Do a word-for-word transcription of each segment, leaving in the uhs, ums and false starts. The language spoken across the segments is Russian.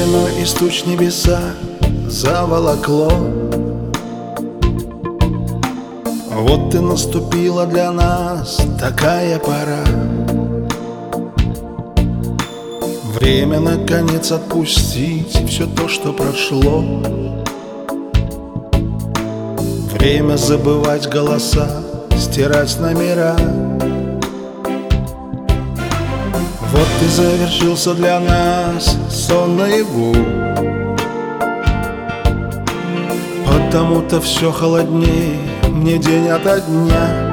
Пеленой из туч небеса заволокло. Вот и наступила для нас такая пора. Время наконец отпустить все то, что прошло. Время забывать голоса, стирать номера. Вот и завершился для нас сон наяву. Потому-то все холоднее мне день ото дня.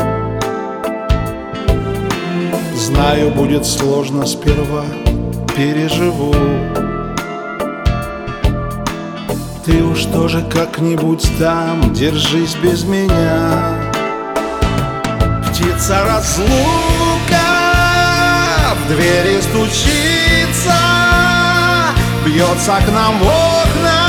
Знаю, будет сложно сперва, переживу. Ты уж тоже как-нибудь там держись без меня. Птица разлука в двери стучится, бьется к нам в окна.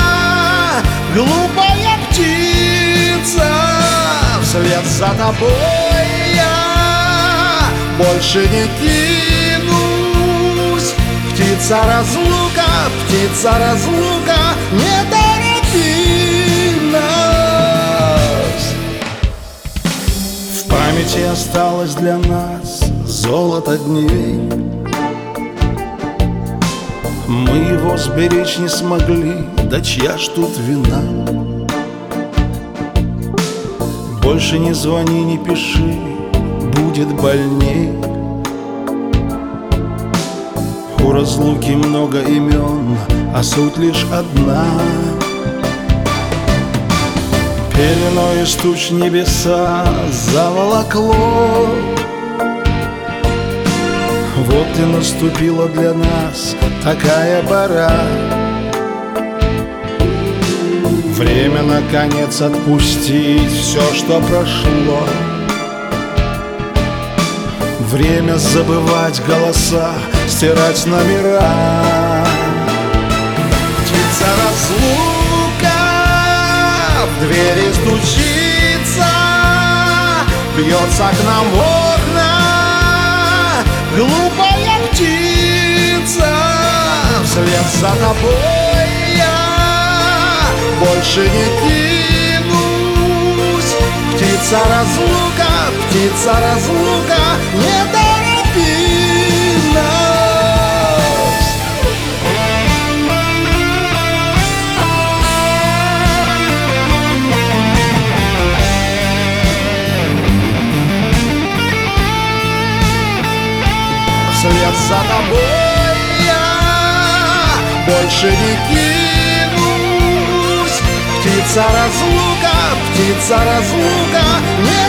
Глупая птица, вслед за тобой я больше не кинусь. Птица разлука, птица разлука, не торопи нас. В памяти осталось для нас золото дней. Мы его сберечь не смогли, да чья ж тут вина? Больше не звони, не пиши, будет больней. У разлуки много имен, а суть лишь одна. Пеленой из туч небеса заволокло. Вот и наступила для нас такая пора. Время наконец отпустить все, что прошло. Время забывать голоса, стирать номера. Птица разлука в двери стучится, бьется к нам в окна. Глупая птица, вслед за тобой я больше не кинусь. Птица разлука, птица разлука, не торопи нас. Вслед за тобой я больше не кинусь. Птица разлука, птица разлука, не